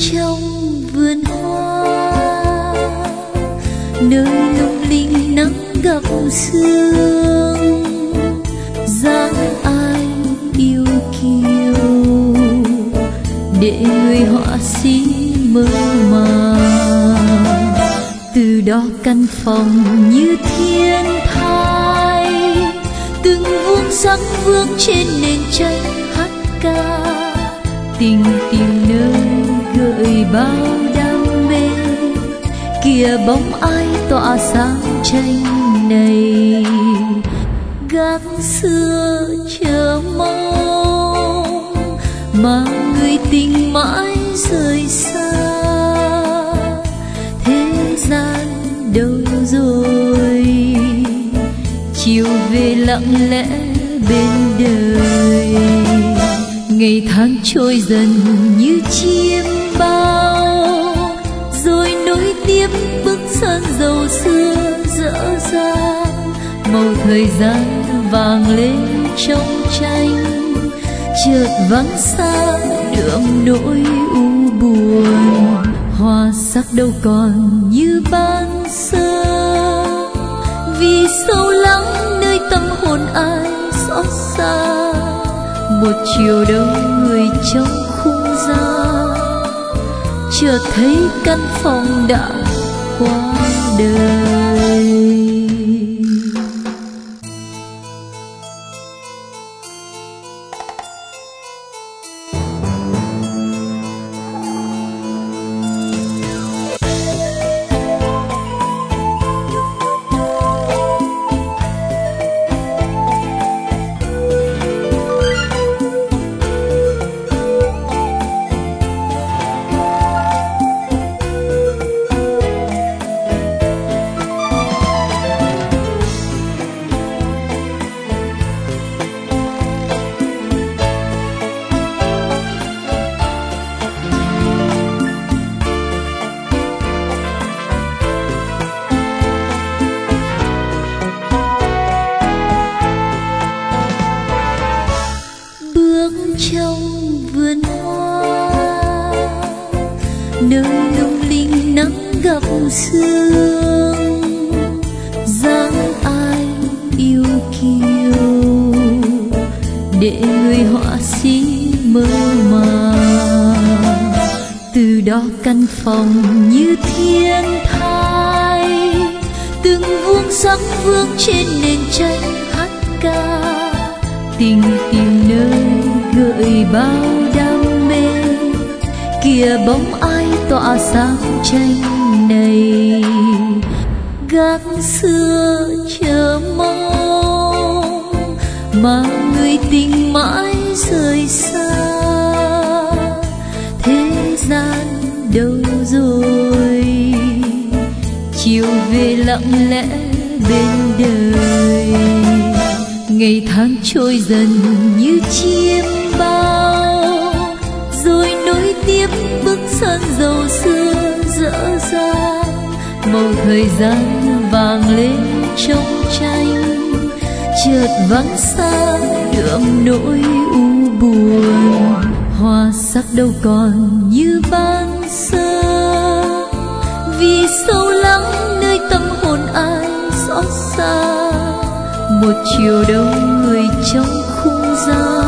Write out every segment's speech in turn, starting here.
trong vườn hoa, nơi lung linh nắng gặp sương, dáng ai yêu kiều để người họa sĩ mơ màng. Từ đó căn phòng như thiên thai, từng vuông sắc vương trên nền tranh hát ca, tình tìm nơi gợi bao đam mê. Kìa bóng ai tỏa sáng tranh này, gác xưa chờ mong mà người tình mãi rời xa. Thế gian đâu rồi, chiều về lặng lẽ bên đời. Ngày tháng trôi dần như chim bao, rồi nối tiếp bức sơn dầu xưa dở dang. Màu thời gian vàng lên trong tranh, chợt vắng xa đượm nỗi u buồn. Hoa sắc đâu còn như ban sơ, vì sâu lắng nơi tâm hồn ai xót xa. Một chiều đông người trong khung giá, chợt thấy căn phòng đã qua đời. Trong vườn hoa, nơi lung linh nắng gặp sương, dáng ai yêu kiều để người họa sĩ mơ màng. Từ đó căn phòng như thiên thai, từng vuông sắc vương trên nền tranh hát ca, tình tìm nơi gợi bao đam mê. Kìa bóng ai tỏa sáng tranh này, gác xưa chờ mong mà người tình mãi rời xa. Thế gian đâu rồi, chiều về lặng lẽ bên đời. Ngày tháng trôi dần như chim bao, rồi nối tiếp bức sơn dầu xưa dở dang. Màu thời gian vàng lên trong tranh, chợt vắng xa đượm nỗi u buồn. Hoa sắc đâu còn như ban sơ, vì sâu lắng nơi tâm hồn ai xót xa. Một chiều đông người trong khung giá,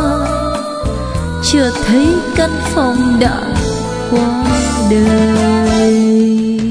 chợt thấy căn phòng đã qua đời.